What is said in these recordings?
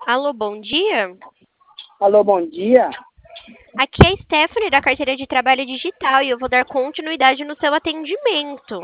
Alô, bom dia. Alô, bom dia. Aqui é a Stephanie da Carteira de Trabalho Digital e eu vou dar continuidade no seu atendimento.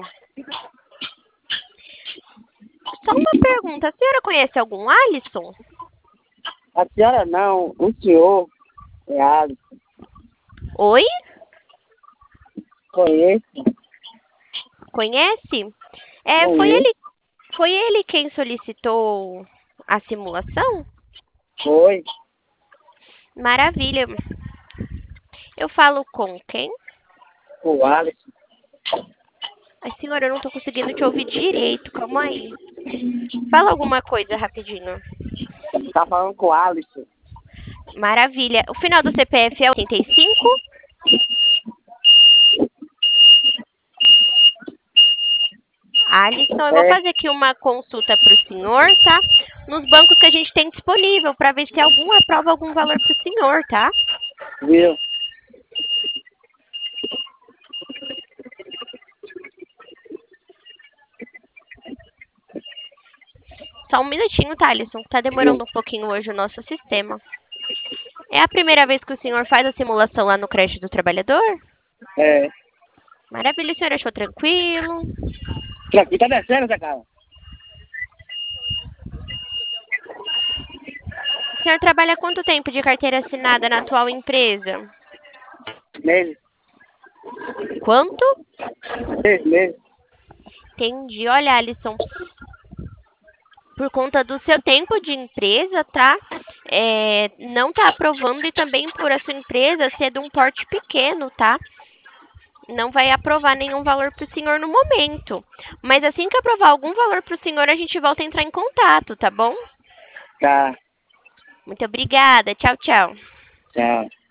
Só uma pergunta, a senhora conhece algum Alisson? A senhora não, o senhor é Alisson. Oi? Conheço, Conhece? conheço, Foi ele quem solicitou a simulação? foi. Maravilha. Eu falo com quem? O Alisson. Ai, senhora, eu não tô conseguindo te ouvir direito, calma aí. Fala alguma coisa rapidinho. Tá falando com o Alisson. Maravilha. O final do CPF é 85? Alisson, eu vou É, fazer aqui uma consulta para o senhor, tá? Nos bancos que a gente tem disponível, para ver se algum aprova algum valor para o senhor, tá? viu? Só um minutinho, tá, Alisson? Tá demorando um pouquinho hoje o nosso sistema. É a primeira vez que o senhor faz a simulação lá no crédito do trabalhador? É. Maravilha, o senhor achou tranquilo? Aqui tá descendo essa cara. O senhor trabalha há quanto tempo de carteira assinada na atual empresa? Meses, Quanto? 6 meses. Entendi. Olha, Alisson, por conta do seu tempo de empresa, tá? Não tá aprovando e também por a sua empresa ser de um porte pequeno, tá? Não vai aprovar nenhum valor para o senhor no momento. Mas assim que aprovar algum valor para o senhor, a gente volta a entrar em contato, tá bom? Tá, Muito obrigada. Tchau, tchau. tchau.